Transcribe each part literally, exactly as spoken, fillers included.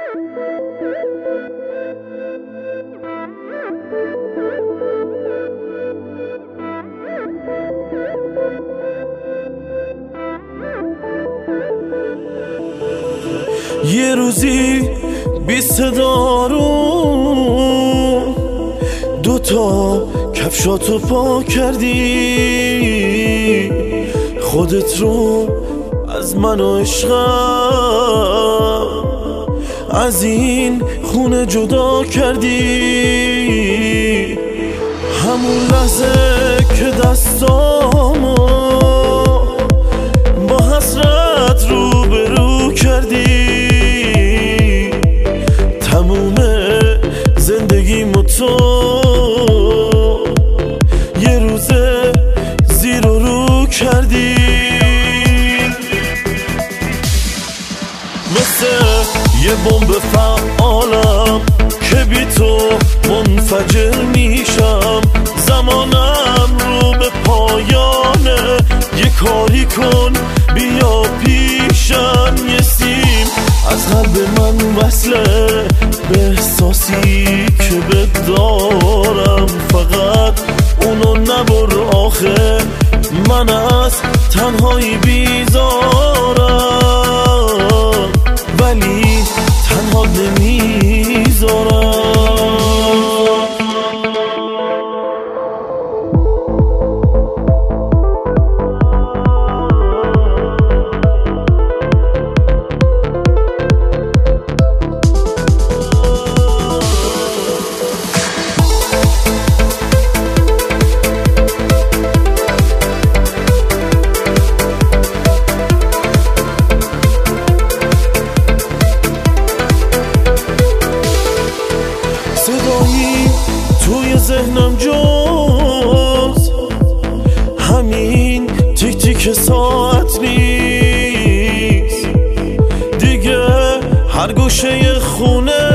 یه روزی بی صدا رو دوتا کفشاتو پا کردی، خودت رو از من و عشقم از این خونه جدا کردی. همون لحظه که دستامو با حسرت رو برو کردی، تموم زندگیمو تو یه روزه زیر و رو کردی. مثل یه بمب فعالم که بی تو منفجر میشم، زمانم رو به پایانه، یه کاری کن بیا پیشم. یه سیم از قلب من وصله به احساسی که بهت دارم، فقط اونو نبر آخه، من از تنهایی بیزارم ولی تنها نمیذارم. صدایی توی ذهنم جز همین تیک تیک ساعت نیست دیگه، هر گوشه خونه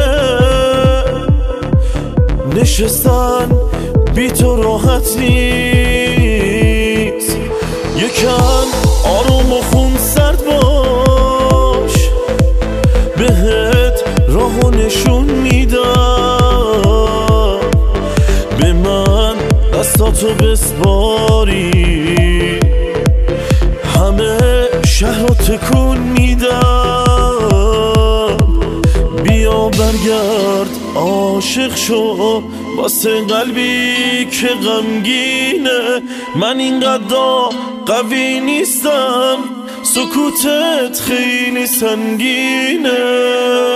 نشستن بی تو راحت نیست. یکم آروم و خون سرد باش، بهت راهو نشون میدم، به من دستاتو بسپاری، همه شهر رو تکون میدم. بیا برگرد عاشق شو واسه قلبی که غمگینه، من اینقدر قوی نیستم، سکوتت خیلی سنگینه.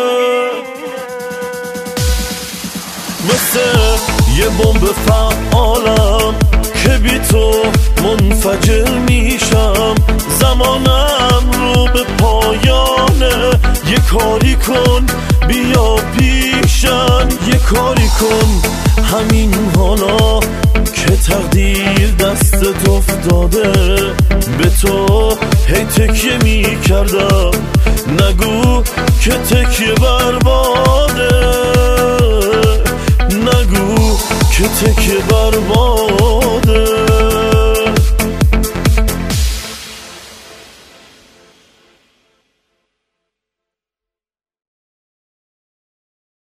مثل یه بمب فعالم که بی تو منفجر میشم، زمانم رو به پایانه، یه کاری کن بیا پیشم. یه کاری کن همین حالا که تقدیر دستت افتاده، به تو هی تکیه میکردم، نگو که تکیه برباده، نگو که تکیه برباده.